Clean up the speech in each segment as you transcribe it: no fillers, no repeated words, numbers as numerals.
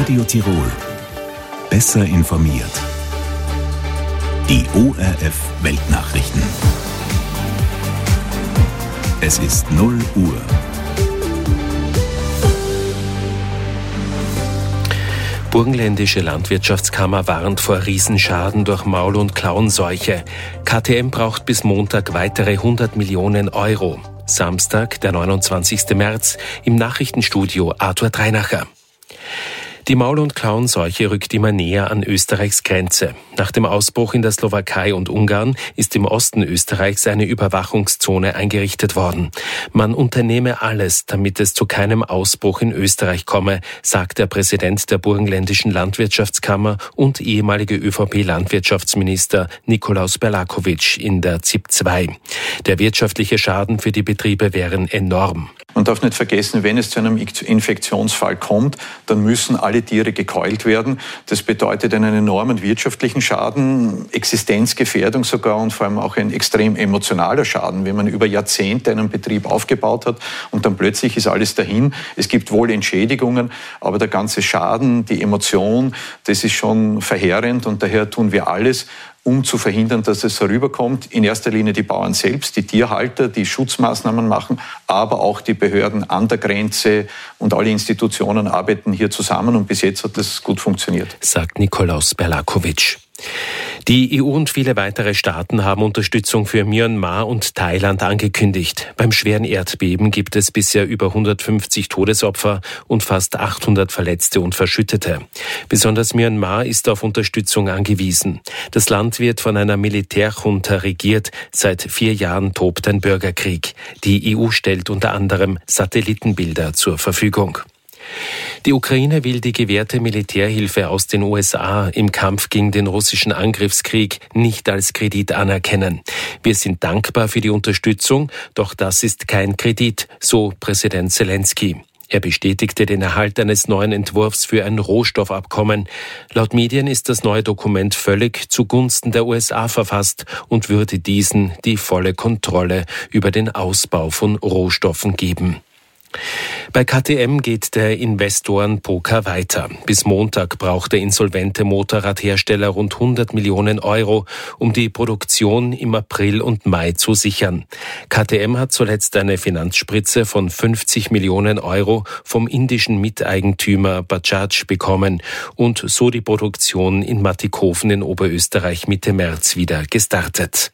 Radio Tirol. Besser informiert. Die ORF Weltnachrichten. Es ist 0 Uhr. Burgenländische Landwirtschaftskammer warnt vor Riesenschaden durch Maul- und Klauenseuche. KTM braucht bis Montag weitere 100 Millionen Euro. Samstag, der 29. März, im Nachrichtenstudio Arthur Dreinacher. Die Maul- und Klauenseuche rückt immer näher an Österreichs Grenze. Nach dem Ausbruch in der Slowakei und Ungarn ist im Osten Österreichs eine Überwachungszone eingerichtet worden. Man unternehme alles, damit es zu keinem Ausbruch in Österreich komme, sagt der Präsident der Burgenländischen Landwirtschaftskammer und ehemalige ÖVP-Landwirtschaftsminister Nikolaus Berlakovic in der ZIP 2. Der wirtschaftliche Schaden für die Betriebe wären enorm. Man darf nicht vergessen, wenn es zu einem Infektionsfall kommt, dann müssen alle Tiere gekeult werden. Das bedeutet einen enormen wirtschaftlichen Schaden, Existenzgefährdung sogar und vor allem auch ein extrem emotionaler Schaden, wenn man über Jahrzehnte einen Betrieb aufgebaut hat und dann plötzlich ist alles dahin. Es gibt wohl Entschädigungen, aber der ganze Schaden, die Emotion, das ist schon verheerend und daher tun wir alles, um zu verhindern, dass es herüberkommt. In erster Linie die Bauern selbst, die Tierhalter, die Schutzmaßnahmen machen, aber auch die Behörden an der Grenze und alle Institutionen arbeiten hier zusammen und bis jetzt hat das gut funktioniert, sagt Nikolaus Berlakovic. Die EU und viele weitere Staaten haben Unterstützung für Myanmar und Thailand angekündigt. Beim schweren Erdbeben gibt es bisher über 150 Todesopfer und fast 800 Verletzte und Verschüttete. Besonders Myanmar ist auf Unterstützung angewiesen. Das Land wird von einer Militärjunta regiert. Seit 4 Jahren tobt ein Bürgerkrieg. Die EU stellt unter anderem Satellitenbilder zur Verfügung. Die Ukraine will die gewährte Militärhilfe aus den USA im Kampf gegen den russischen Angriffskrieg nicht als Kredit anerkennen. Wir sind dankbar für die Unterstützung, doch das ist kein Kredit, so Präsident Zelensky. Er bestätigte den Erhalt eines neuen Entwurfs für ein Rohstoffabkommen. Laut Medien ist das neue Dokument völlig zugunsten der USA verfasst und würde diesen die volle Kontrolle über den Ausbau von Rohstoffen geben. Bei KTM geht der Investorenpoker weiter. Bis Montag braucht der insolvente Motorradhersteller rund 100 Millionen Euro, um die Produktion im April und Mai zu sichern. KTM hat zuletzt eine Finanzspritze von 50 Millionen Euro vom indischen Miteigentümer Bajaj bekommen und so die Produktion in Mattighofen in Oberösterreich Mitte März wieder gestartet.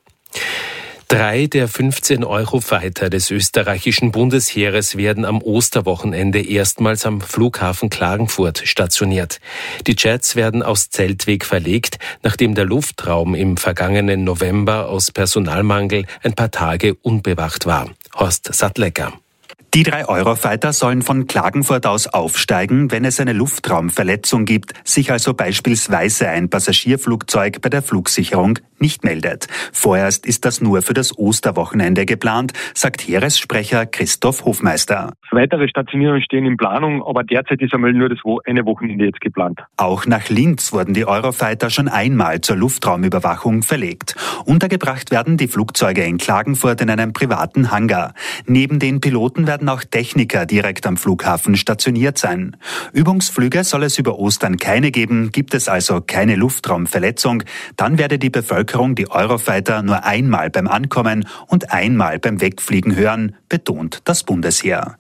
3 der 15 Eurofighter des österreichischen Bundesheeres werden am Osterwochenende erstmals am Flughafen Klagenfurt stationiert. Die Jets werden aus Zeltweg verlegt, nachdem der Luftraum im vergangenen November aus Personalmangel ein paar Tage unbewacht war. Horst Sattlecker. Die 3 Eurofighter sollen von Klagenfurt aus aufsteigen, wenn es eine Luftraumverletzung gibt, sich also beispielsweise ein Passagierflugzeug bei der Flugsicherung nicht meldet. Vorerst ist das nur für das Osterwochenende geplant, sagt Heeressprecher Christoph Hofmeister. Weitere Stationierungen stehen in Planung, aber derzeit ist einmal nur das eine Wochenende jetzt geplant. Auch nach Linz wurden die Eurofighter schon einmal zur Luftraumüberwachung verlegt. Untergebracht werden die Flugzeuge in Klagenfurt in einem privaten Hangar. Neben den Piloten werden auch Techniker direkt am Flughafen stationiert sein. Übungsflüge soll es über Ostern keine geben, gibt es also keine Luftraumverletzung, dann werde die Bevölkerung die Eurofighter nur einmal beim Ankommen und einmal beim Wegfliegen hören, betont das Bundesheer.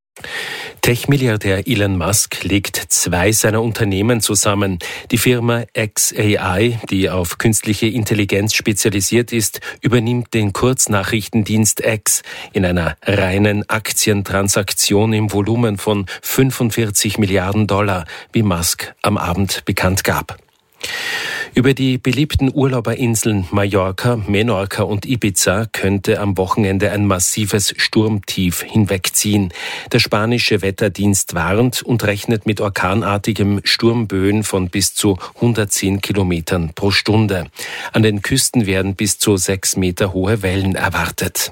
Tech-Milliardär Elon Musk legt 2 seiner Unternehmen zusammen. Die Firma xAI, die auf künstliche Intelligenz spezialisiert ist, übernimmt den Kurznachrichtendienst X in einer reinen Aktientransaktion im Volumen von 45 Milliarden $, wie Musk am Abend bekannt gab. Über die beliebten Urlauberinseln Mallorca, Menorca und Ibiza könnte am Wochenende ein massives Sturmtief hinwegziehen. Der spanische Wetterdienst warnt und rechnet mit orkanartigem Sturmböen von bis zu 110 Kilometern pro Stunde. An den Küsten werden bis zu 6 Meter hohe Wellen erwartet.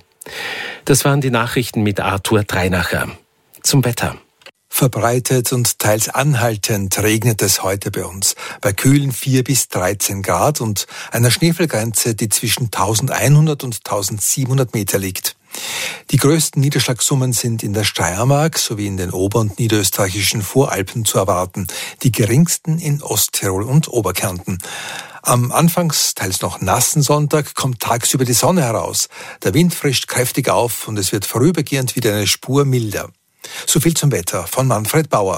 Das waren die Nachrichten mit Arthur Dreinacher. Zum Wetter. Verbreitet und teils anhaltend regnet es heute bei uns, bei kühlen 4 bis 13 Grad und einer Schneefallgrenze, die zwischen 1100 und 1700 Meter liegt. Die größten Niederschlagssummen sind in der Steiermark sowie in den ober- und niederösterreichischen Voralpen zu erwarten, die geringsten in Osttirol und Oberkärnten. Am anfangs teils noch nassen Sonntag kommt tagsüber die Sonne heraus. Der Wind frischt kräftig auf und es wird vorübergehend wieder eine Spur milder. So viel zum Wetter von Manfred Bauer.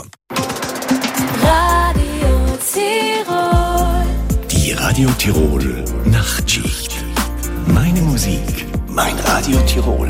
Radio Tirol. Die Radio Tirol Nachtschicht. Meine Musik, mein Radio Tirol.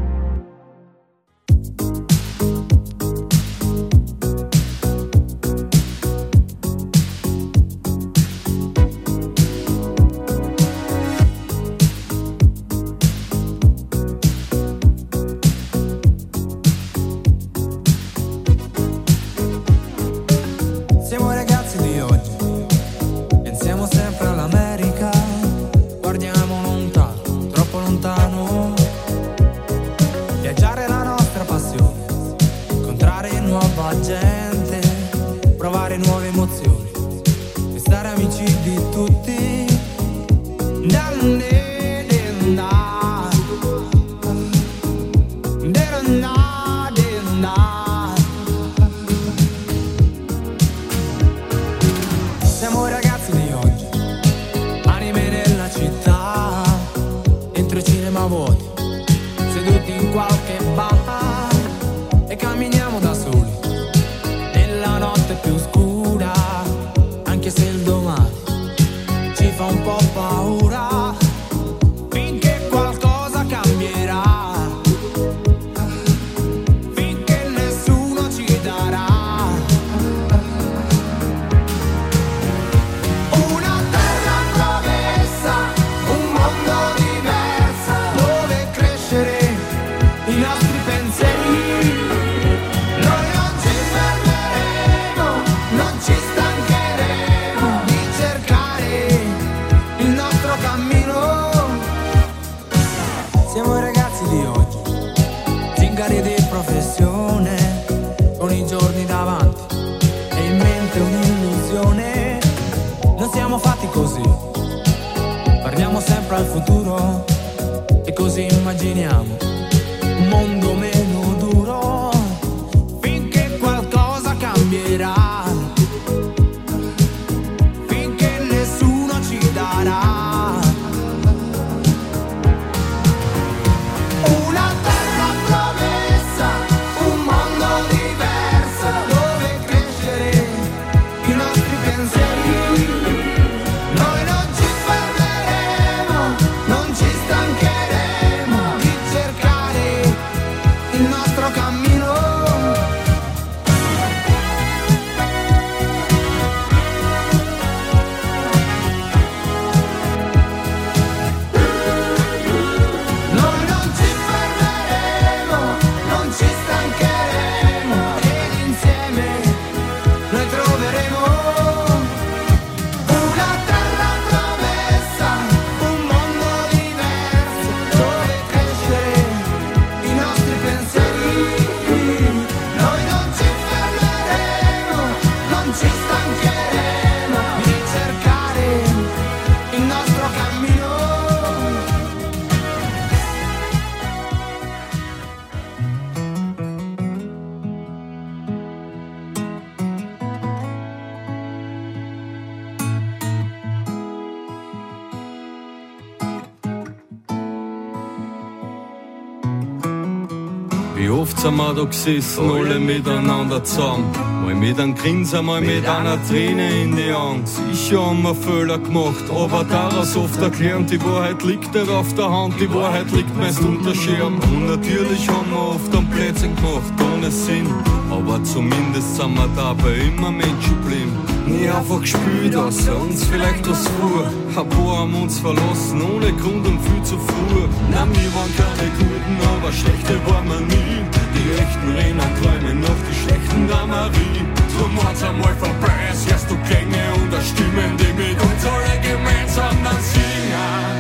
Wie oft sind wir da gesessen, alle miteinander zusammen. Mal mit einem Grinsen, mal mit einer Träne in die Augen. Sicher haben wir Fehler gemacht, aber daraus oft erklären, die Wahrheit liegt nicht auf der Hand, die Wahrheit liegt meist unter Schirm. Und natürlich haben wir oft einen Blödsinn gemacht, ohne Sinn. Aber zumindest sind wir dabei immer Menschen geblieben. Nie einfach gespielt, außer uns vielleicht was vor. Ein paar haben uns verlassen, ohne Grund und viel zu früh. Na, wir waren keine Guten, aber schlechte waren wir nie. Die echten Rennen träumen noch die schlechten Damarie. Drum hat's einmal vorbei, es hörst du Klänge und Stimmen, die mit uns alle gemeinsam dann singen.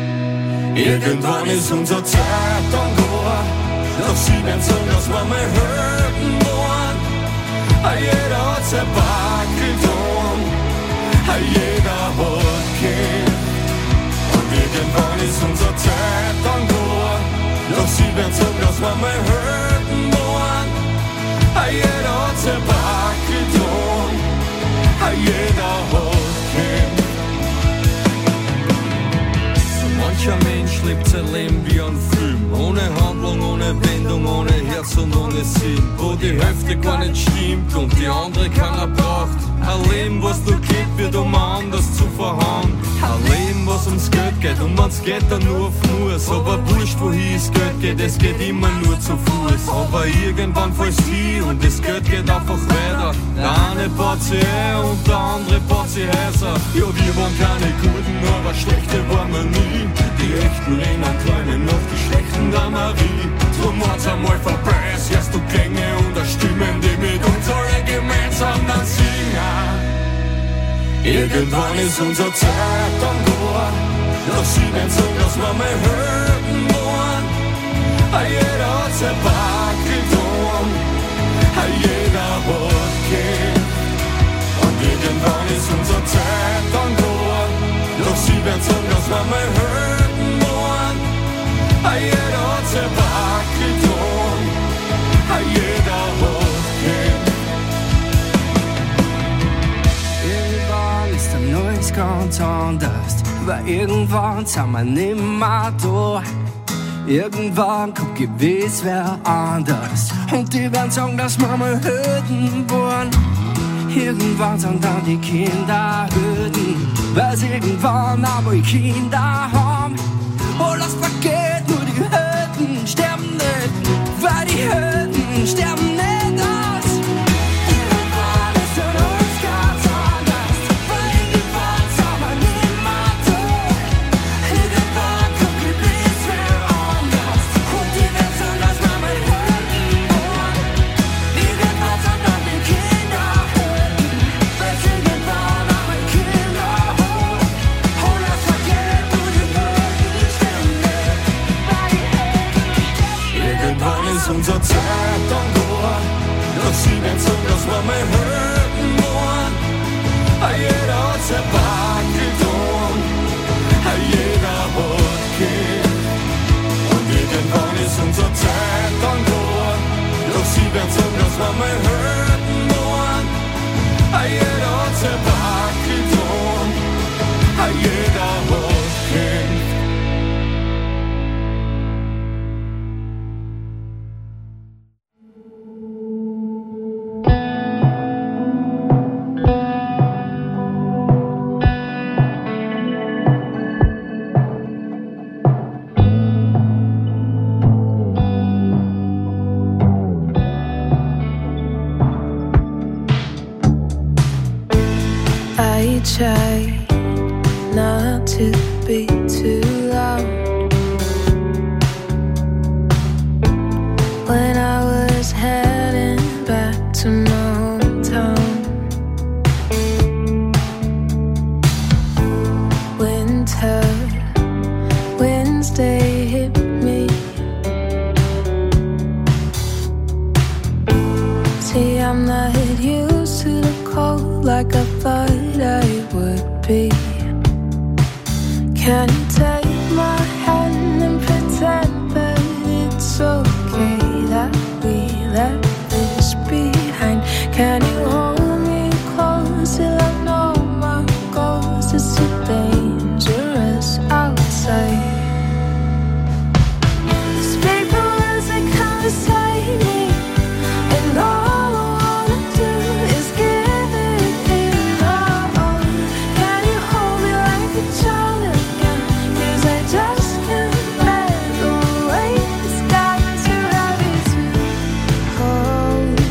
Irgendwann ist unsere Zeit dann da, doch sie werden sagen, dass wir mal Helden waren. Jeder hat sein Back getan, jeder hat Kind. Und irgendwann ist unsere Zeit dann da, doch sie Kein Mensch lebt sein Leben wie ein Film. Ohne Handlung, ohne Wendung, ohne Herz und ohne Sinn. Wo die Hälfte gar nicht stimmt und die andere keiner braucht. Ein Leben, was nur geht, wird anders zu verhauen. Ein Leben, was ums Geld geht und man's geht dann nur auf Muss. Aber wurscht, wohin das Geld geht, es geht immer nur zu Fuß. Aber irgendwann fällst du hin und das Geld geht einfach weiter. Der eine baut sich und der andere baut sich Häuser. Ja, wir waren keine Guten, aber schlechte waren wir nie. Die echten Lehner träumen noch die schlechten der Marie. Drum hat's einmal vorbei, es hörst du Klänge und Stimmen, die mit uns alle gemeinsam dann singen. Irgendwann ist unsere Zeit dann da, doch sie werden sagen, dass wir mal hören wollen. Jeder hat sein Park getan, jeder hat gekämpft. Und irgendwann ist unsere Zeit dann da, doch sie werden sagen, dass wir mal hören wollen. Jeder hat sein Park getan, jeder hat gekämpft. Irgendwann ist dann alles ganz anders, weil irgendwann sind wir nimmer da. Irgendwann kommt gewiss wer anders und die werden sagen, dass wir mal Hürden wollen. Irgendwann sind dann die Kinder Hürden, weil sie irgendwann einmal Kinder haben. Oh, lass vergeht, nur die Hürden sterben nicht, weil die Hürden sterben nicht aus. Irgendwann ist dann alles ganz anders, weil irgendwann sind wir nimmer da. Irgendwann kommt gewiss wer anders und die werden sagen, dass wir mal Hürden wollen. Irgendwann sind dann die Kinder Hürden, weil sie irgendwann einmal Kinder haben. Oh, lass vergeht, nur die Hürden sterben nicht, weil die Hürden. Irgendwann ist unsere Zeit dann da, doch sie werden sagen, dass wir mal hören wollen. Jeder hat sein Park getan, jeder hat gekämpft. Und irgendwann ist unsere Zeit dann da, doch sie werden sagen, dass wir mal hören wollen. Jeder hat sein Park getan, jeder hat gekämpft. I try not to be too loud. When I was heading back to my hometown, winter winds they hit me. See, I'm not used to the cold like I thought I would be. Can you take my hand and pretend that it's okay that we left this behind? Can you hold me close till I know my ghost is too dangerous outside? These paper words they come beside me, and all I wanna do is give it in all. Can you hold me like a child again? 'Cause I just can't let the weight that's got too heavy to hold.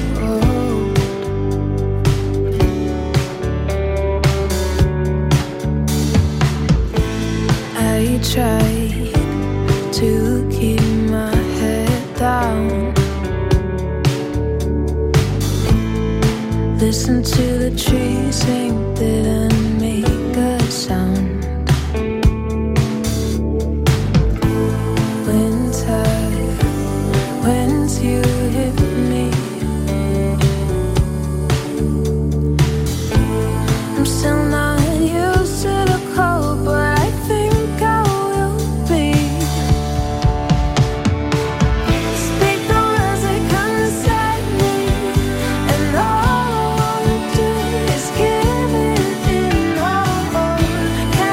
I tried to keep my head down, listen to the trees sing, didn't make a sound. Winter winds you hit me, I'm still not used to the cold, but I think I will be. Speak the words that come inside me, and all I wanna do is give it in all.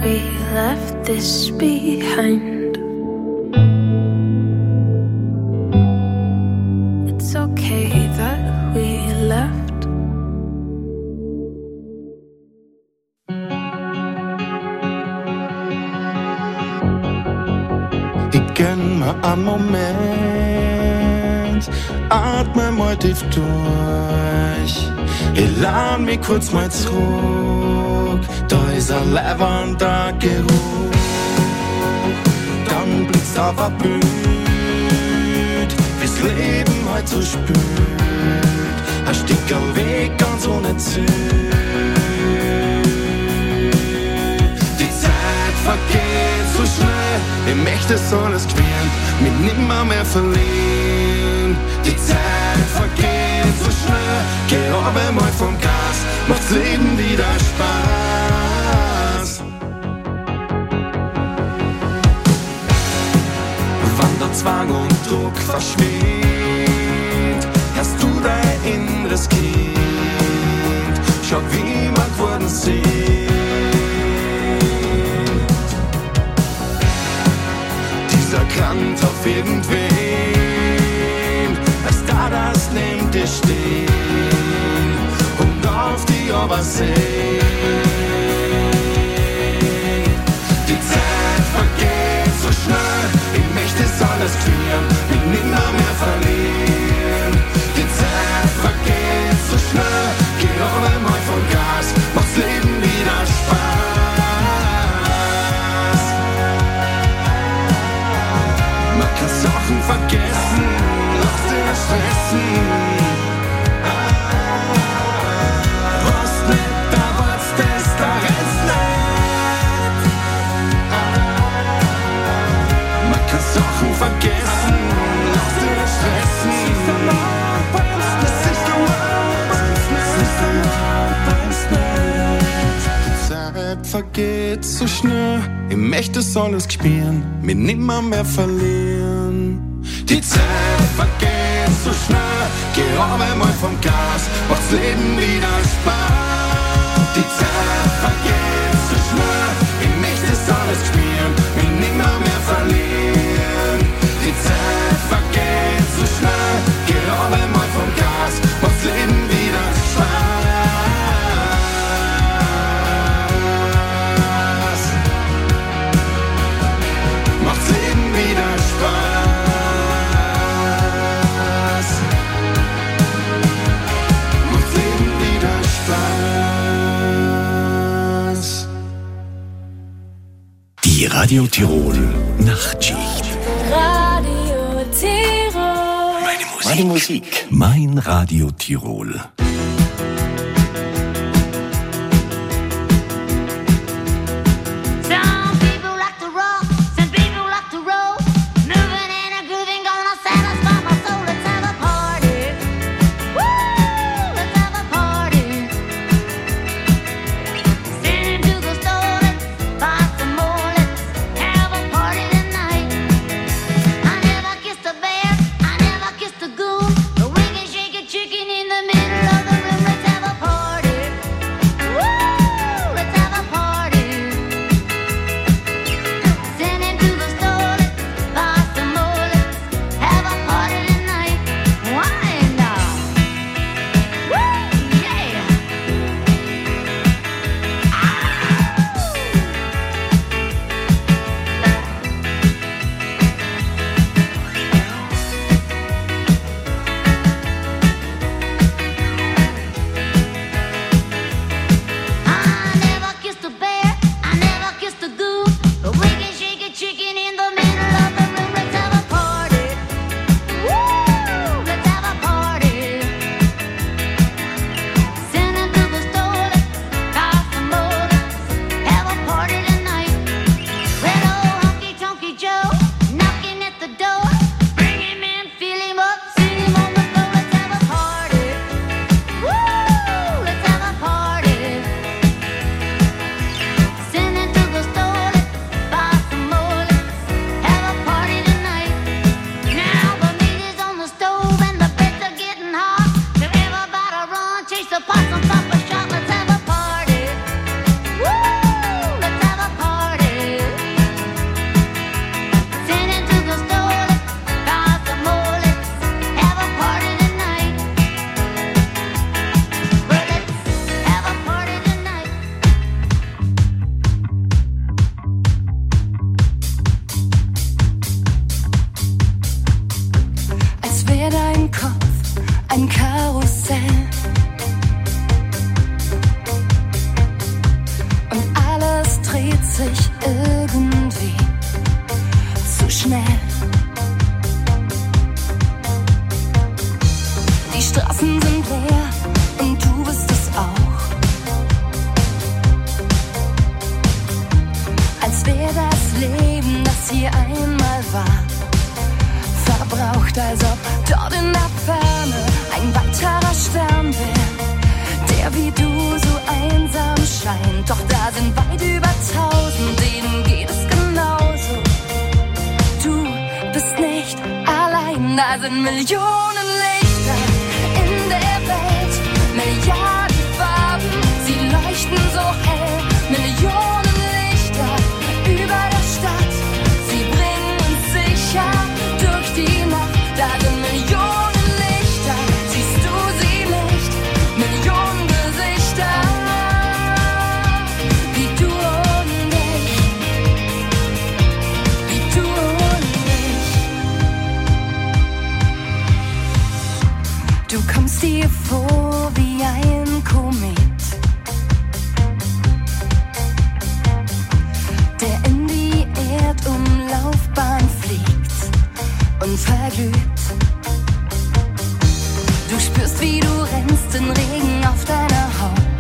we left this behind. It's okay that we left. Ich gönn mir einen Moment, atme mal tief durch. Ich lade mich kurz mal zurück, da ist ein leibender Geruch. Dann blickst auf ein Bild, wie's Leben halt so spürt. Ein Stück Weg ganz ohne Ziel. Die Zeit vergeht so schnell, ich möchte es alles quälen, mich nimmer mehr verlieren. Die Zeit vergeht so schnell, geh aber mal vom Gas, macht's Leben wieder Spaß. Wann der Zwang und Druck verschwindet, hast du dein inneres Kind, schau wie wir geworden sind. Krank auf irgendwen, als da das neben dir steht und auf die Obersee. Die Zeit vergeht so schnell, ich möchte es alles klären, mich nimmer mehr verlieren. Die Zeit vergeht so schnell, geh auch einmal vom Gas, macht's Leben wieder Spaß. Sachen vergessen, lass dir stressen. Was nicht da war's, das da rennst nicht. Man kann Sachen vergessen, lass dir stressen. Die Zeit vergeht so schnell, ich möchte es alles spüren, mich nimmer mehr verlieren. Die Zeit vergeht so schnell, geh auch einmal vom Gas, macht's Leben wieder Spaß. Die Zeit vergeht so schnell, ich möchte es alles spüren, mich nimmer mehr verlieren. Die Zeit vergeht so schnell, geh auch einmal vom Gas, macht's Leben wieder Spaß. Macht's Leben wieder Spaß. Die Radio Tirol Nachtschicht. Radio Tirol. Meine Musik. Mein Radio Tirol. Some people like to rock, some people like to roll. Moving and a grooving, gonna satisfy my soul. Let's have a party. Woo! Let's have a party. Send to the store, let's buy some more. Let's have a party tonight. I never kissed a bear, I never kissed a goon. The wing and shake a chicken in the middle of Straßen sind leer und du bist es auch. Als wäre das Leben, das hier einmal war, verbraucht, als ob dort in der Ferne ein weiterer Stern wäre, der wie du so einsam scheint. Doch da sind weit über 1000, denen geht es genauso. Du bist nicht allein, da sind Millionen Lichter in der Welt, Milliarden Farben, sie leuchten so hell, Millionen Lichter über der Stadt, sie bringen uns sicher durch die Nacht. Da sind Millionen Lichter, siehst du sie nicht? Millionen Gesichter, wie du und ich, wie du und ich. Du kommst dir vor wie ein Komet, der in die Erdumlaufbahn fliegt und verglüht. Du spürst, wie du rennst, den Regen auf deiner Haut.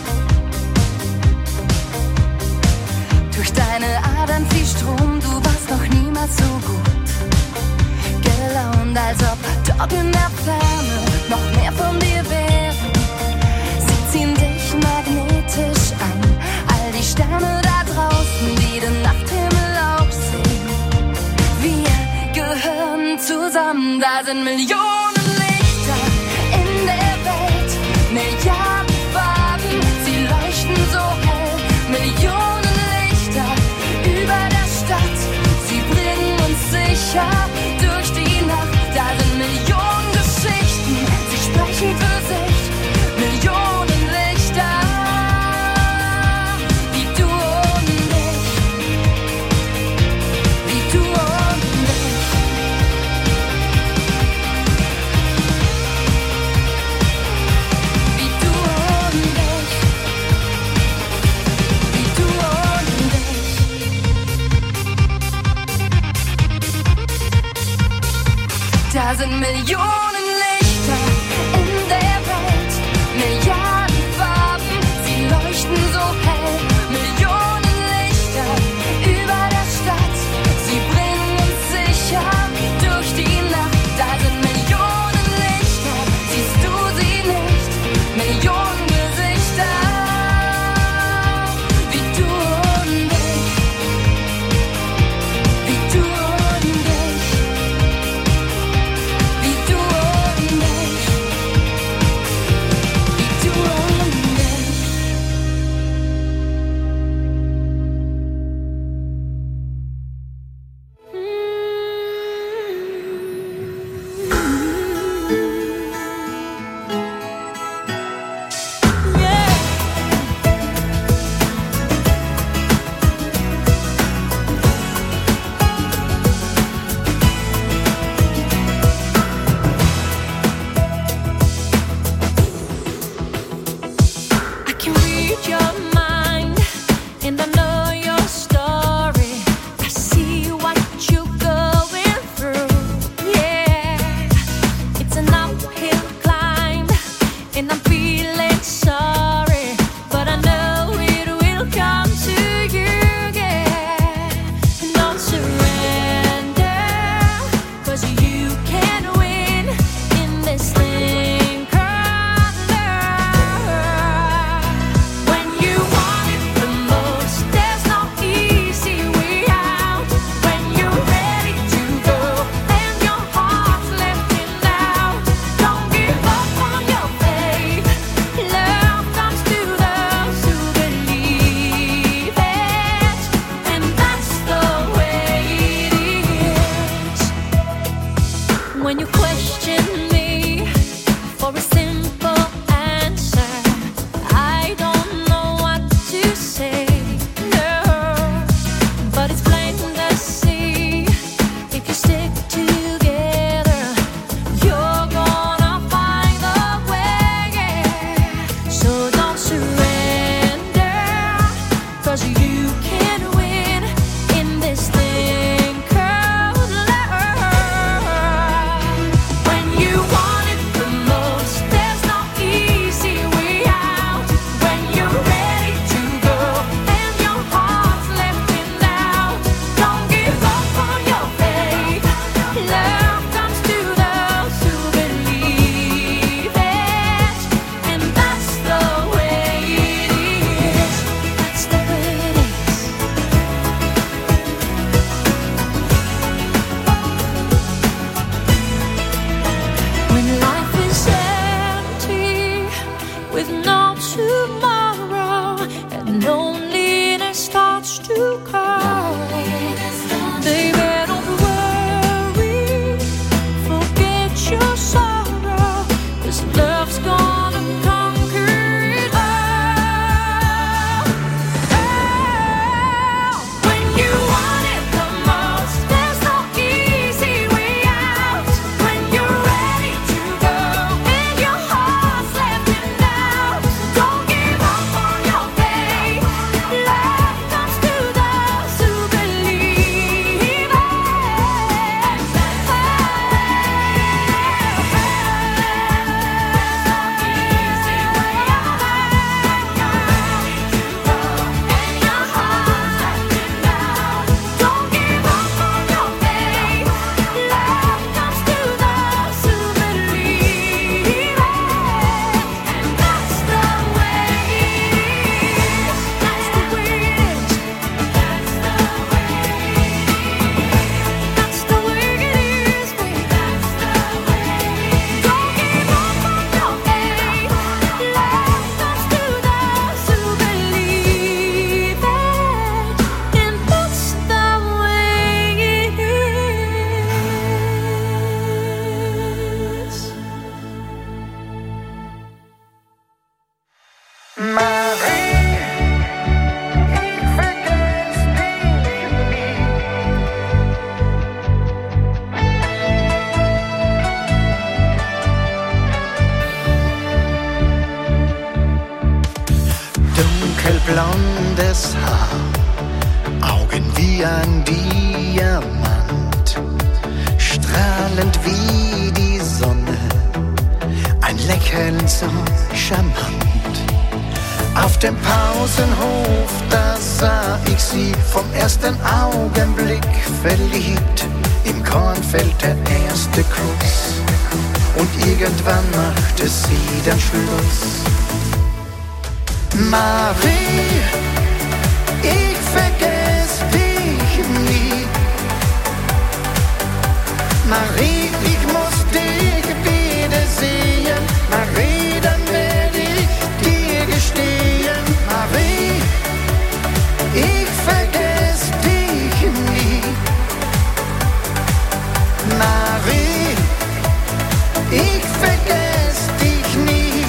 Durch deine Adern fließt Strom, du warst noch niemals so gut gelaunt, als ob dort in der Ferne noch mehr von dir wären. Sie ziehen dich magnetisch an, all die Sterne da draußen, die den Nachthimmel auch sehen. Wir gehören zusammen, da sind Millionen Lichter in der Welt, Milliarden Farben, sie leuchten so hell, Millionen Lichter über der Stadt, sie bringen uns sicher durch die Nacht. Da sind Millionen Geschichten, sie sprechen für sich, Millionen Lichter, wie du und ich, wie du und ich. love's gonna conquer it all. When you want it the most, there's no easy way out. When you're ready to go and your heart's left in doubt, don't give up on your faith. Love comes to those who believe it. Dunkelblondes Haar, Augen wie ein Diamant, strahlend wie die Sonne, ein Lächeln so charmant. Auf dem Pausenhof, da sah ich sie vom ersten Augenblick verliebt. Im Kornfeld der erste Kuss und irgendwann machte sie dann Schluss. Marie, ich vergess dich nie. Marie, ich muss dich wiedersehen. Marie, dann werd ich dir gestehen. Marie, ich vergess dich nie. Marie, ich vergess dich nie.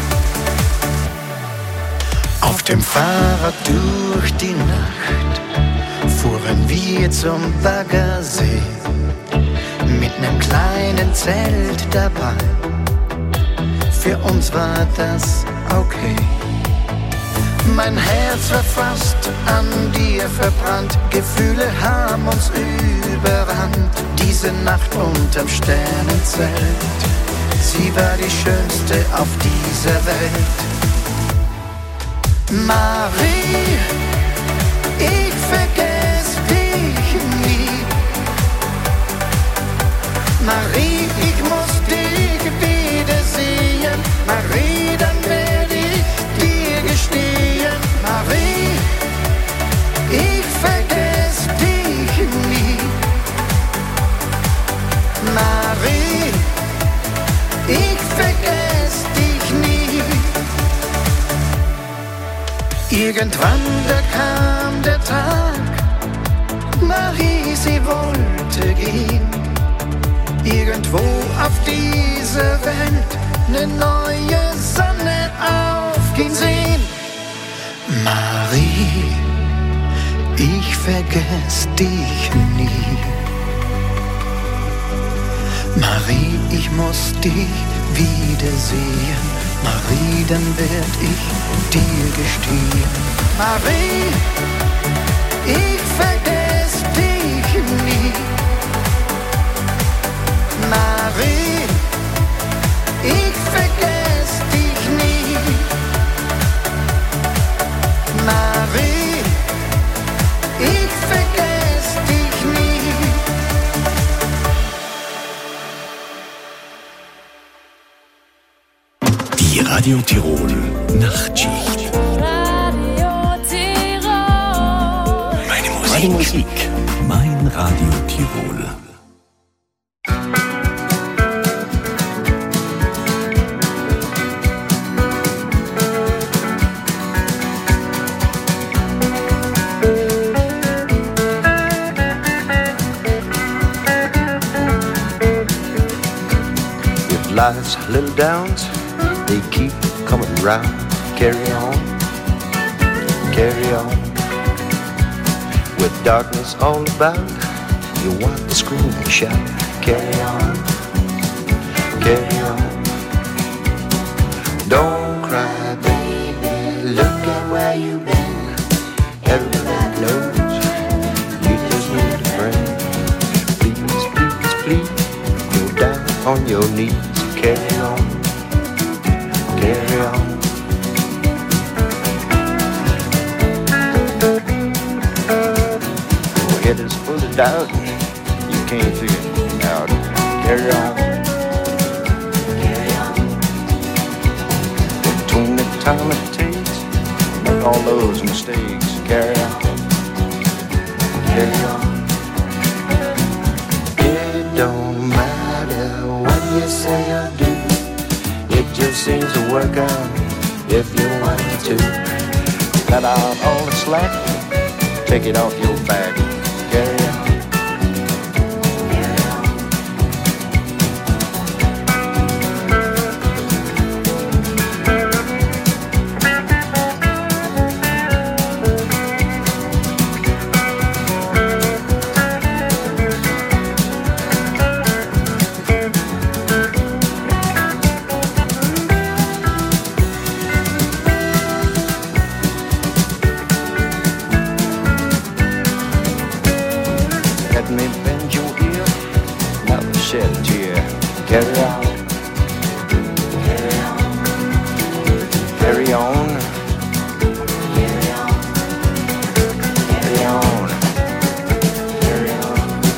Auf dem Fahrrad durch die Nacht fuhren wir zum Baggersee mit nem kleinen Zelt dabei. Für uns war das okay. Mein Herz war fast an dir verbrannt, Gefühle haben uns überrannt. Diese Nacht unterm Sternenzelt, sie war die schönste auf dieser Welt. Marie, ich vergess dich nie. Marie, ich muss dich wiedersehen. Marie, dann werd ich dir gestehen. Marie, ich vergess dich nie. Marie, ich vergess dich nie. Irgendwann da kam der Tag, Marie, sie wollte gehen. Irgendwo auf dieser Welt ne neue Sonne aufgehen sehen. Marie, ich vergess dich nie. Marie, ich muss dich wiedersehen. Marie, dann werd ich dir gestehen. Marie, ich vergess dich nie. Marie, ich vergess dich nie. Marie, ich vergess dich nie. Die Radio Tirol Nachtschicht. Radio Tirol. Meine Musik, mein Radio Tirol. Life's little downs, they keep coming round. Carry on, carry on. With darkness all about, you want to scream and shout. Carry on, carry on. Don't cry, baby, look at where you've been. Everybody knows you just need a friend. Please, please, please, go down on your knees. Carry on, carry on. Your head is full of doubt, you can't figure it out. Carry on, carry on. Between the time it takes, make all those mistakes. Carry on, carry on. It don't matter what you say or do, it just seems to work out if you want to. Cut out all the slack, take it off your back. Carry on. Let me bend your ear, never shed a tear. Carry on, carry on, carry on, carry on, carry on, carry on.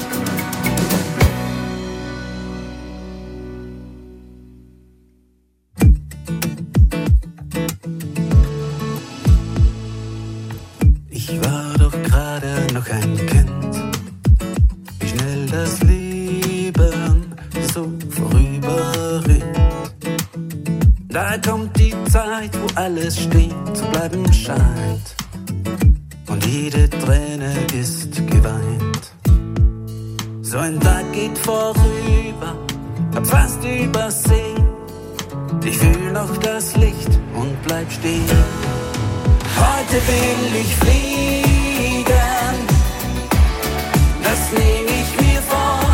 Ich war doch gerade noch ein Kind. Wie schnell das Leben so vorübergeht. Da kommt die Zeit, wo alles stehen zu bleiben scheint. Und jede Träne ist geweint. So ein Tag geht vorüber, hab fast übersehen. Ich fühl noch das Licht und bleib stehen. Heute will ich fliegen, das nehm ich mir vor.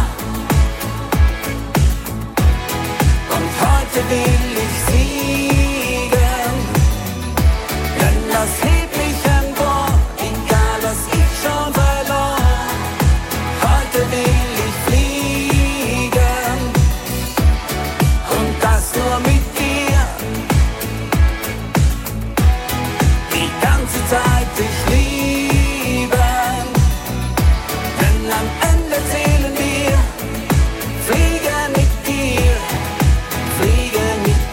Und heute will ich siegen, denn das hebt mich empor, egal was ich schon verlor. Heute will ich fliegen, und das nur mit dir. Die ganze Zeit dich lieben, denn am Ende zählen wir. Fliegen mit dir, fliegen mit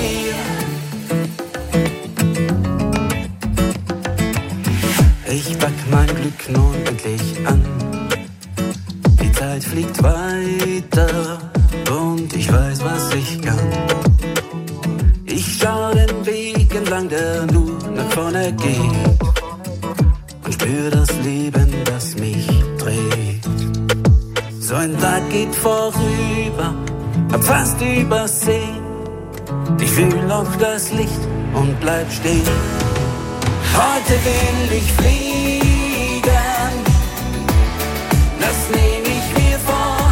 dir. Ich pack mein Glück nun endlich an. Die Zeit fliegt weiter und ich weiß, was ich kann. Ich schau den Weg entlang, der nur nach vorne geht, und spür das Leben, das mich trägt. So ein Tag geht vorüber, hab fast übersehen. Ich fühl noch das Licht und bleib stehen. Heute will ich fliegen, das nehm ich mir vor.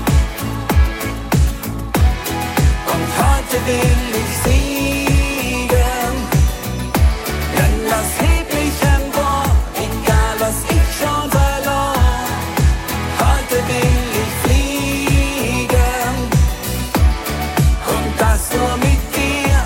Und heute will ich siegen, denn das hebt mich empor, egal was ich schon verlor. Heute will ich fliegen, und das nur mit dir.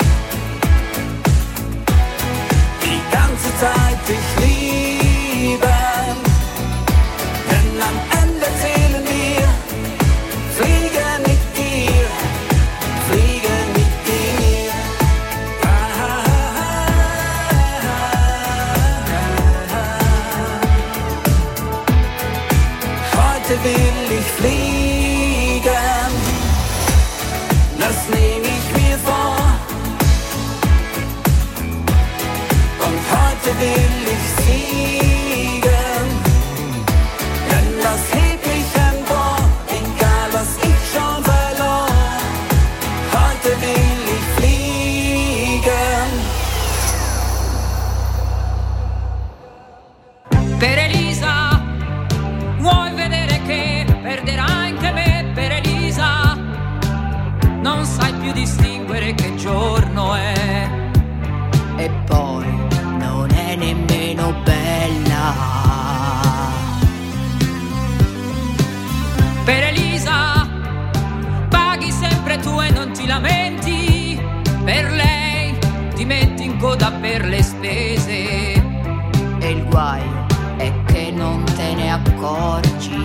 Die ganze Zeit dich lieben, denn am Ende zählen wir. Fliegen mit dir, fliegen mit dir. che giorno è, e poi non è nemmeno bella. Per Elisa paghi sempre tu e non ti lamenti, per lei ti metti in coda per le spese, e il guaio è che non te ne accorgi.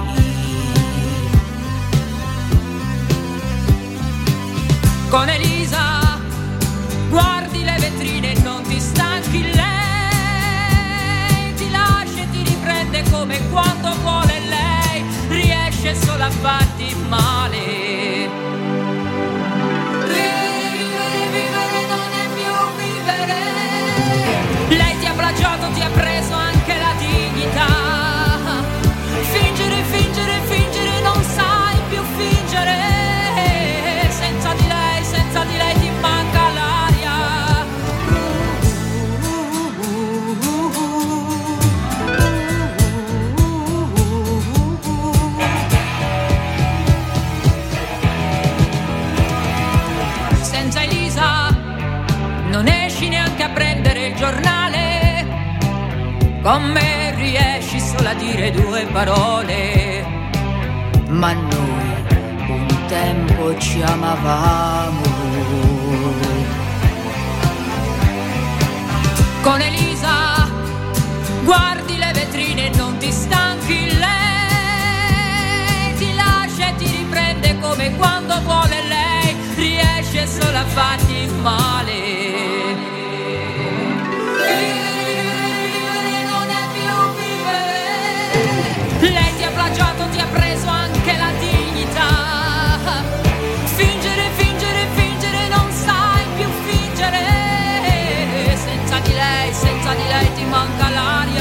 Con Elisa guardi le vetrine e non ti stanchi, lei ti lascia e ti riprende come quando vuole lei, riesce solo a farti male. Vivere non è più vivere. Lei ti ha plagiato, ti ha preso anche la dignità. Fingere, fingere, fingere, non sai più fingere. Senza di lei ti manca l'aria. Senza Elisa non esci neanche a prendere il giornale, con me riesci solo a dire due parole, ma noi un tempo ci amavamo. Con Elisa guardi le vetrine e non ti stanchi, lei ti lascia e ti riprende come quando vuole lei, riesce solo a farti male. Vivere non è più vivere. Lei ti ha plagiato, ti ha preso anche la dignità. Fingere, fingere, fingere, non sai più fingere. Senza di lei ti manca l'aria.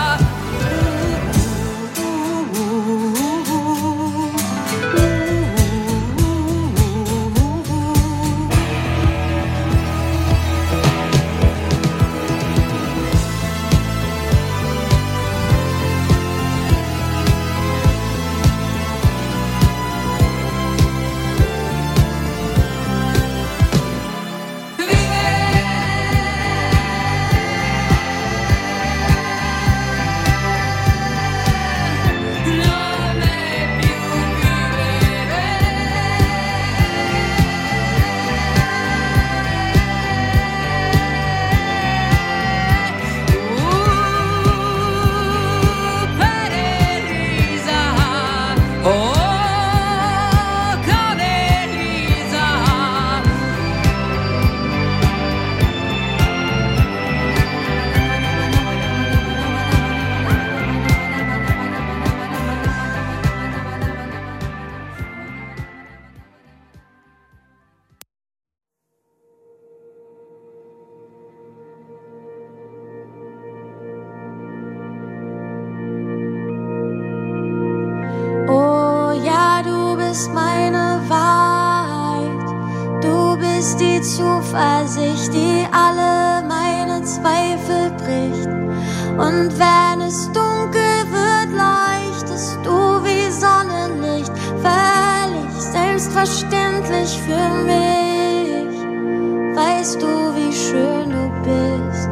Zuversicht, die alle meine Zweifel bricht. Und wenn es dunkel wird, leuchtest du wie Sonnenlicht, völlig selbstverständlich für mich. Weißt du, wie schön du bist,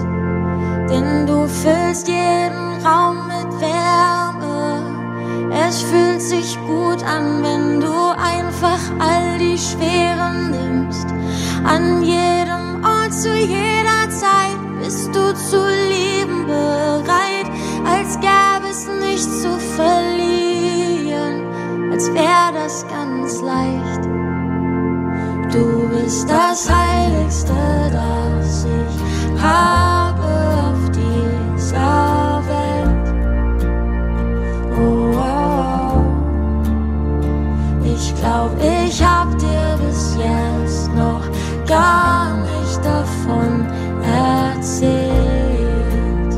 denn du füllst jeden Raum mit Wärme. Es fühlt sich gut an, wenn du einfach all die Schwere nimmst. An jedem Ort, zu jeder Zeit bist du zu lieben bereit, als gäbe es nichts zu verlieren, als wäre das ganz leicht. Du bist das Heiligste, das ich habe auf dieser Welt. Oh, oh, oh. Ich glaub, ich hab dir bis jetzt noch gar nicht davon erzählt.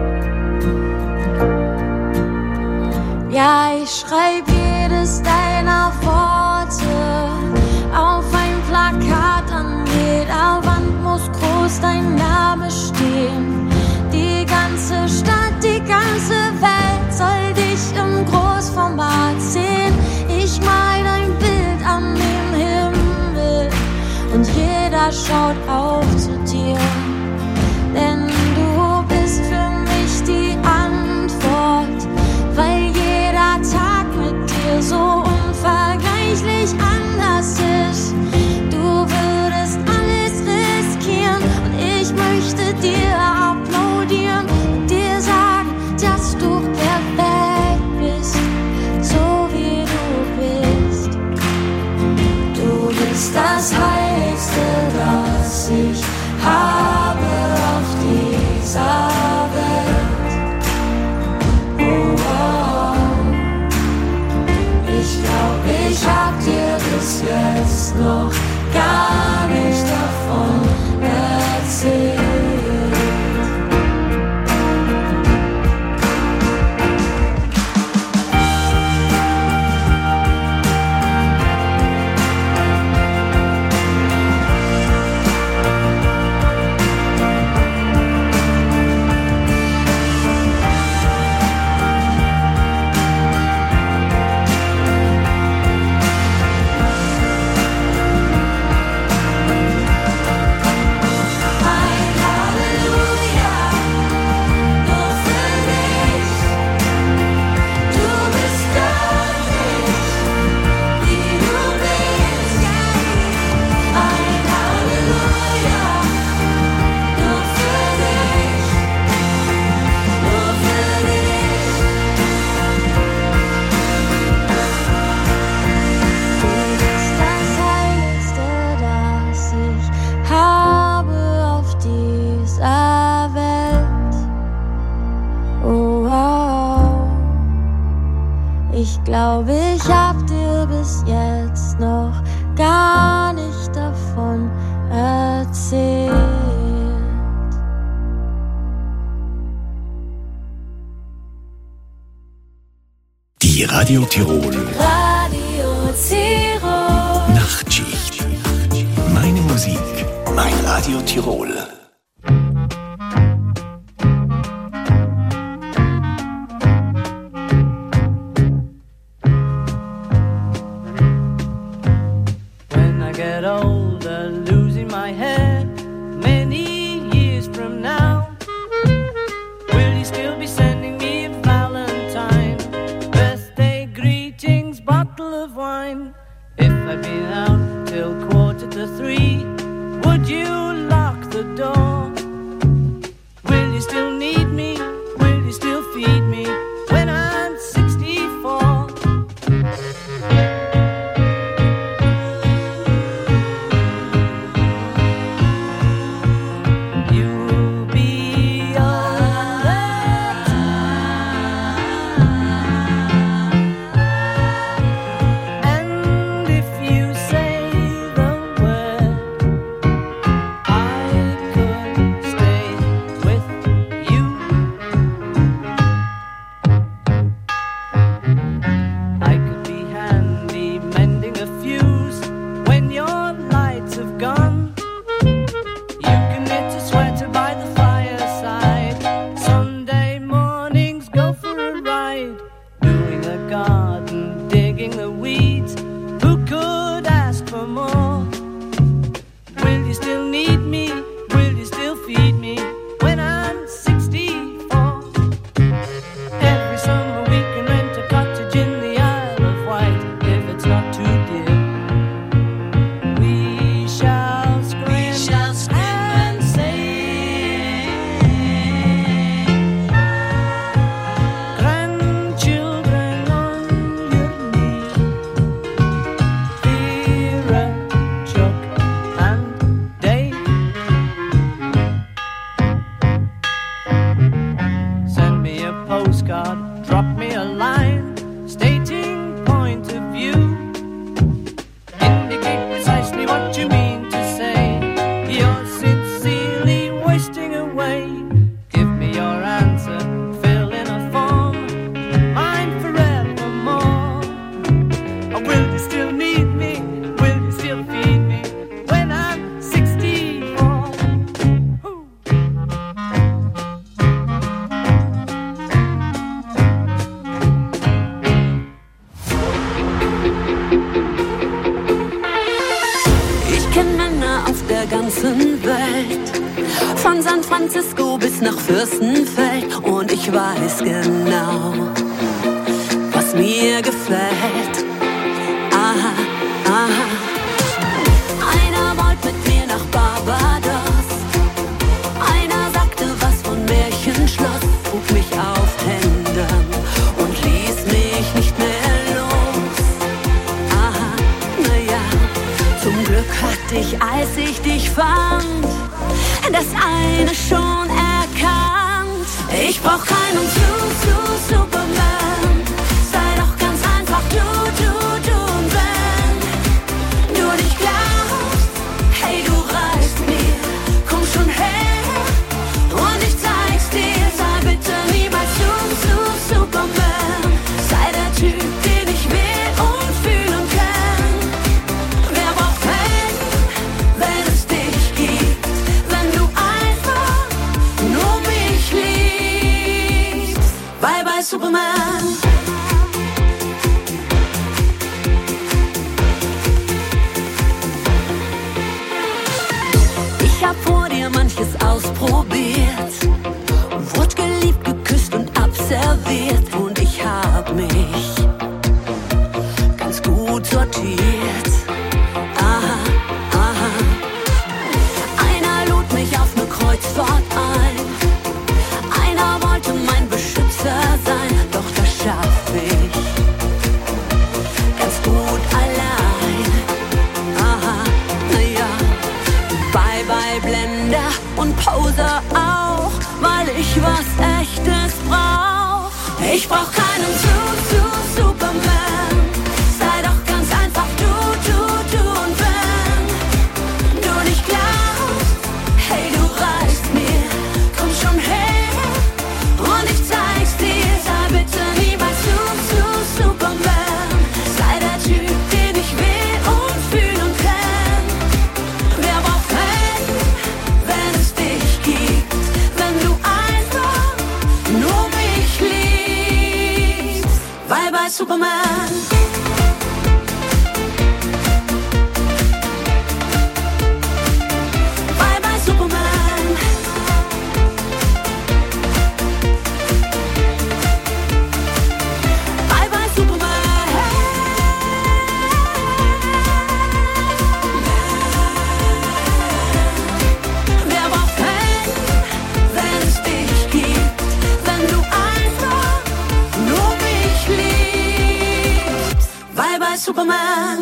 Ja, ich schreib jedes deiner Worte auf ein Plakat, an jeder Wand muss groß dein Name stehen. Die ganze Stadt, die ganze Welt soll dich im Großformat sehen. Ich mal dein Bild an den Himmel und jeder schaut auf zu dir, denn du bist für mich die Antwort, weil jeder Tag mit dir so unvergleichlich anders ist. Du würdest alles riskieren und ich möchte dir applaudieren und dir sagen, dass du perfekt bist, so wie du bist. Du bist das Heiligste, das ich habe auf dieser Welt. Oh, oh. Ich glaub, ich hab dir bis jetzt noch gar nicht davon erzählt. Ich glaube, ich hab dir bis jetzt noch gar nicht davon erzählt. Die Radio Tirol Radio Tirol. Nachtschicht. Meine Musik, mein Radio Tirol. Get older, losing my head many years from now. Will you still be sending me a Valentine, birthday greetings, bottle of wine? If I'd been out till 2:45, would you lock the door? ganzen Welt. Von San Francisco bis nach Fürstenfeld. Und ich weiß genau, was mir gefällt. Aha, aha. Einer wollte mit mir nach Barbados. Einer sagte was von Märchenschloss. Trug mich auf Händen und ließ mich nicht mehr los. Aha, naja, zum Glück hatte ich, als ich dich fand, das eine schon erkannt. Ich brauch keinen Superman. Sei doch ganz einfach du. Und wenn du nicht glaubst, hey, du reichst mir, komm schon her und ich zeig's dir. Sei bitte niemals Superman. Sei der Typ, den ich will und fühlen kann. Wer braucht Helden, wenn es dich gibt? Wenn du einfach nur mich liebst. Bye bye Superman. Ich hab vor dir manches ausprobiert, wurde geliebt, geküsst und abserviert. Und ich hab mich ganz gut sortiert. Aha, aha. Einer lud mich auf ne Kreuzfahrt ein. Einer wollte mein Beschützer sein. Doch das schaff ich ganz gut allein. Aha, naja. Bye bye Blender und Poser auch, weil ich was Echtes brauch. Ich brauch keinen Superman. Sei doch ganz einfach du. Und wenn du nicht glaubst, hey, du reichst mir, komm schon her und ich zeig's dir. Sei bitte niemals Superman. Sei der Typ, den ich will und fühlen kann. Wer braucht Helden, wenn es dich gibt? Wenn du einfach nur mich liebst. Bye bye Superman. Bye bye Superman. Bye bye Superman. Wer braucht Helden, wenn es dich gibt? Wenn du einfach nur mich liebst. Bye bye Superman.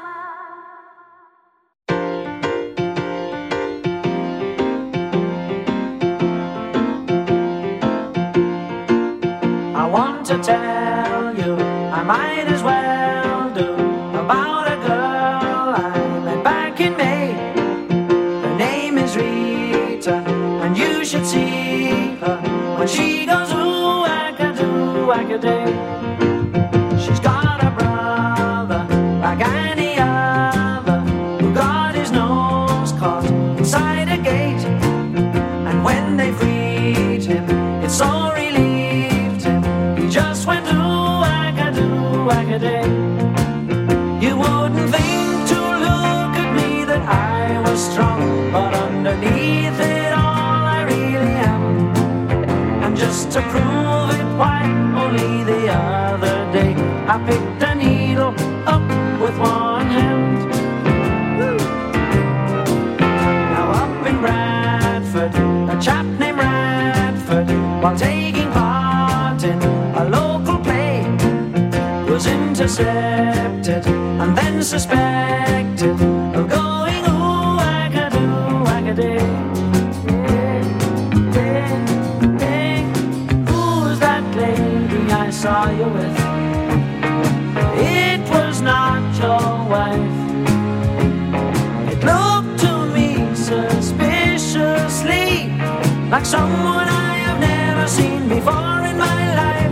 I want to tell you, I might as well do, about a girl I met back in May. Her name is Rita, and you should see her when she goes ooh, whack-a-day. She's got a brother like any other, who got his nose caught inside a gate. And when they freed him, it so relieved him. He just went ooh, whack-a-day. You wouldn't think to look at me that I was strong, but underneath it all I really am. And just to prove it, why, only the other day I picked a needle up with one hand. Woo. Now up in Bradford, a chap named Radford, while taking part in a local play, was intercepted and then suspected of going ooh, whack-a-day. Who's that lady I saw you with? It was not your wife. It looked to me suspiciously like someone I have never seen before in my life.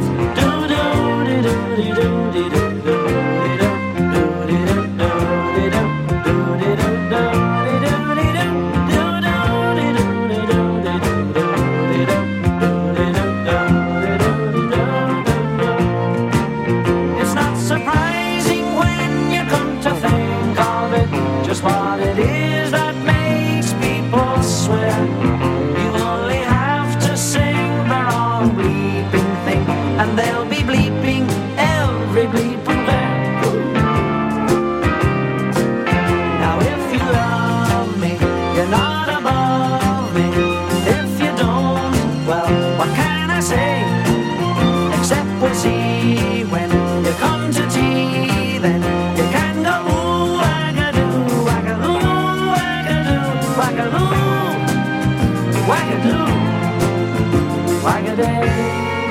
It's not surprising when you come to think of it, just what it is that makes people you're not above me. If you don't, well, what can I say? Except we'll see when you come to tea. Then you can go ooh, wagadoo, wagadoo, wagadoo, wagadoo, wagadoo, wagaday.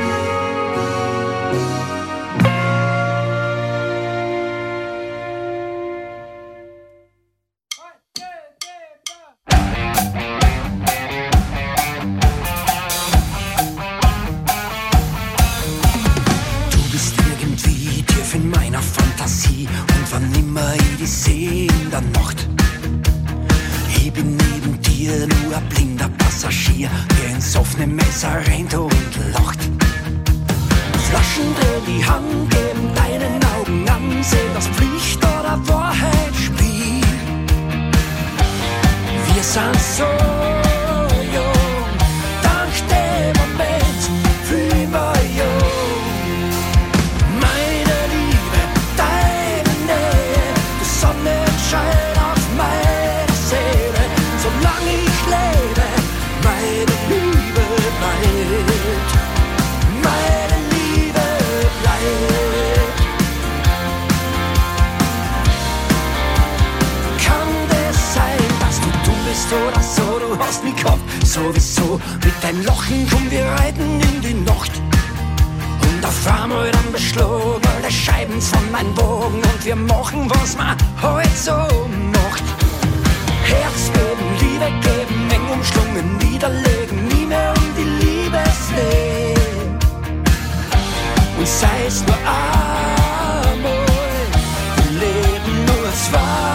Sowieso, mit dein Lochen komm, wir reiten in die Nacht. Und auf einmal dann beschlagen alle Scheiben von meinem Bogen. Und wir machen, was man heute so macht. Herz geben, Liebe geben, eng umschlungen, niederlegen, nie mehr um die Liebesleben. Und sei es nur einmal, wir leben nur zweimal.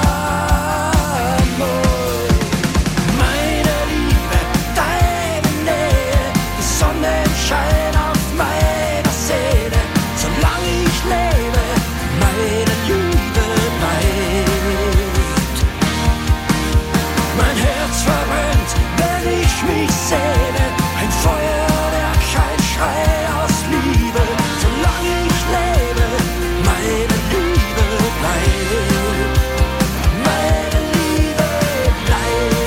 Schein auf meiner Seele, solange ich lebe, meine Liebe bleibt. Mein Herz verbrennt, wenn ich mich sehne, ein Feuerwerk, ein Schrei aus Liebe, solange ich lebe, meine Liebe bleibt. Meine Liebe bleibt.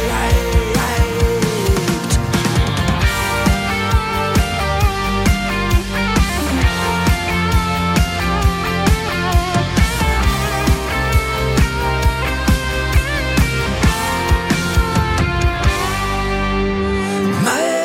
My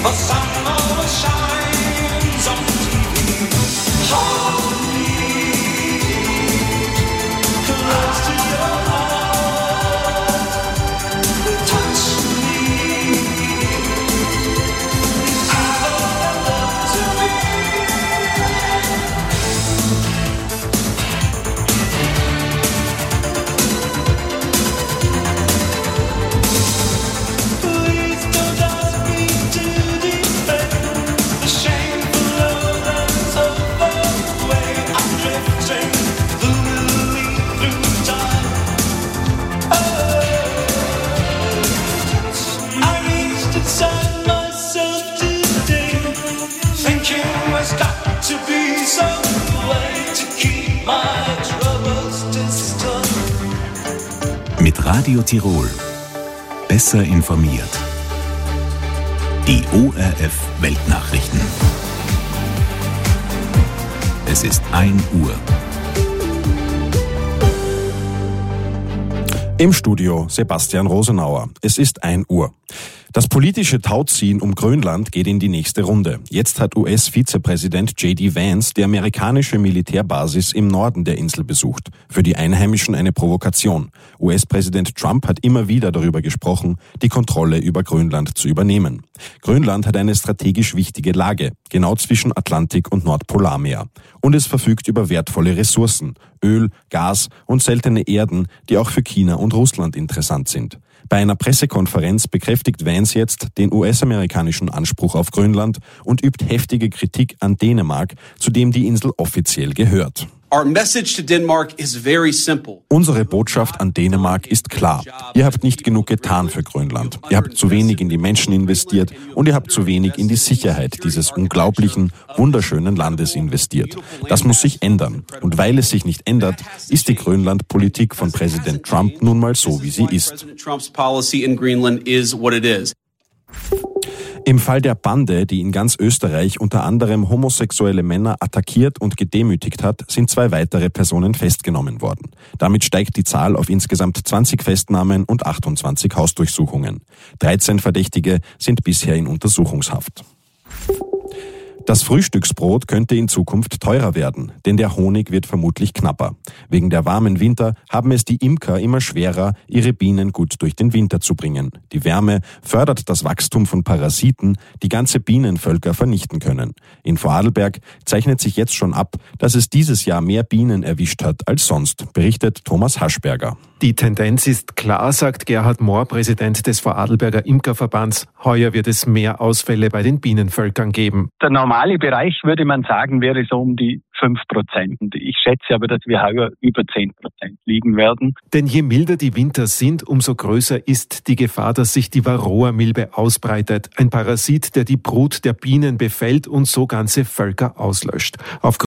The sun always shines on TV. Hold me close to your heart. Touch me. Give all your love to me. Please don't ask me to defend the shameful love that's over way. I'm drifting fluidly through time. I'm eased inside myself today, thinking there's got to be some way to keep my troubles distant. Mit Radio Tirol. Besser informiert. Die ORF Weltnachrichten. Es ist 1 Uhr. Im Studio Sebastian Rosenauer. Es ist 1 Uhr. Das politische Tauziehen um Grönland geht in die nächste Runde. Jetzt hat US-Vizepräsident J.D. Vance die amerikanische Militärbasis im Norden der Insel besucht. Für die Einheimischen eine Provokation. US-Präsident Trump hat immer wieder darüber gesprochen, die Kontrolle über Grönland zu übernehmen. Grönland hat eine strategisch wichtige Lage, genau zwischen Atlantik und Nordpolarmeer. Und es verfügt über wertvolle Ressourcen, Öl, Gas und seltene Erden, die auch für China und Russland interessant sind. Bei einer Pressekonferenz bekräftigt Vance jetzt den US-amerikanischen Anspruch auf Grönland und übt heftige Kritik an Dänemark, zu dem die Insel offiziell gehört. Our message to Denmark is very simple. Unsere Botschaft an Dänemark ist klar. Ihr habt nicht genug getan für Grönland. Ihr habt zu wenig in die Menschen investiert und ihr habt zu wenig in die Sicherheit dieses unglaublichen, wunderschönen Landes investiert. Das muss sich ändern. Und weil es sich nicht ändert, ist die Grönland-Politik von Präsident Trump nun mal so, wie sie ist. Trump's policy in Greenland is what it is. Im Fall der Bande, die in ganz Österreich unter anderem homosexuelle Männer attackiert und gedemütigt hat, sind 2 weitere Personen festgenommen worden. Damit steigt die Zahl auf insgesamt 20 Festnahmen und 28 Hausdurchsuchungen. 13 Verdächtige sind bisher in Untersuchungshaft. Das Frühstücksbrot könnte in Zukunft teurer werden, denn der Honig wird vermutlich knapper. Wegen der warmen Winter haben es die Imker immer schwerer, ihre Bienen gut durch den Winter zu bringen. Die Wärme fördert das Wachstum von Parasiten, die ganze Bienenvölker vernichten können. In Vorarlberg zeichnet sich jetzt schon ab, dass es dieses Jahr mehr Bienen erwischt hat als sonst, berichtet Thomas Haschberger. Die Tendenz ist klar, sagt Gerhard Mohr, Präsident des Vorarlberger Imkerverbands. Heuer wird es mehr Ausfälle bei den Bienenvölkern geben. Der normale Bereich, würde man sagen, wäre so um die 5%. Ich schätze aber, dass wir heuer über 10% liegen werden. Denn je milder die Winter sind, umso größer ist die Gefahr, dass sich die Varroa-Milbe ausbreitet. Ein Parasit, der die Brut der Bienen befällt und so ganze Völker auslöscht.